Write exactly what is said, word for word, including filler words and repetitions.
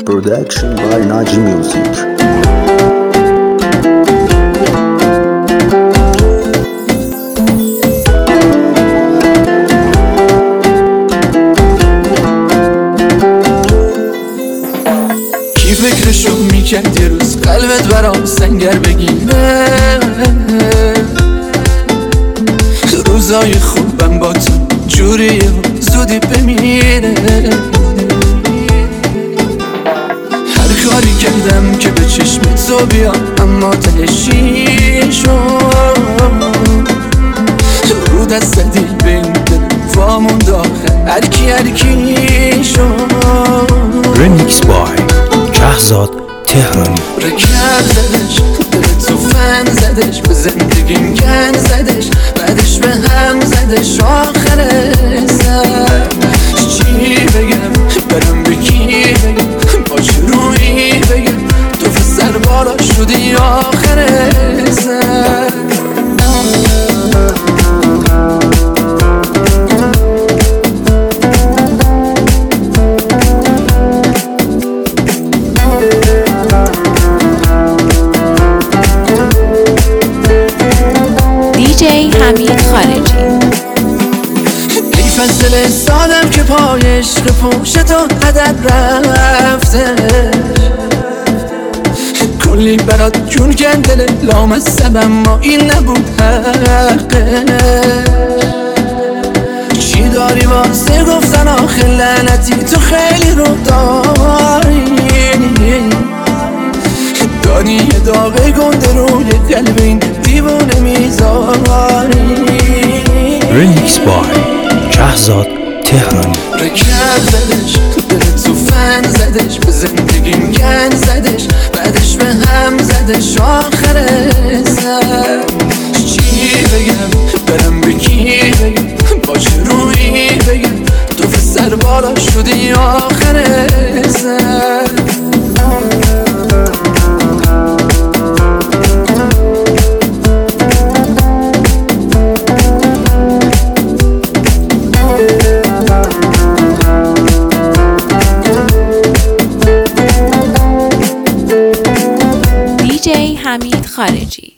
Production by Naji Music. کی فکرشو میکرد یه روز قلبت برام سنگر بگیره؟ روزای خوبم با تو جوری زودی بمیره. هر کاری کردم که به چشم تو بیام اما تهشی شد. رو دست دیل به این دل وامون داخل هرکی هرکی شد. Remix by شهزاد تهرانی. رکب زدش دل تو فن زدش به زندگیم گن زدش بعدش به هم زدش آخر سر. چی بگم برم به کی بگم با چرویی بگم تو سر بالا شدی آخر سر. دیجی حمید خارجی. ای فضل سادم که پای عشق پوشت و هدر رفته، کلی برات جون کندل لامصب اما این نبود حقه. چی داری واسه گفتن آخه لعنتی تو خیلی رو داری. داری یه داغ گنده روی قلب این دیوونه میذاری. Remix by شهزاد تهرانی. رکب زدش دل تو فن زدش به زندگیم گن زدش بعدش به هم زدش آخر سر. چی بگم برم به کی بگم با چرویی بگم تو سر بالا شدی آخر سر. دیجی حمید خارجی.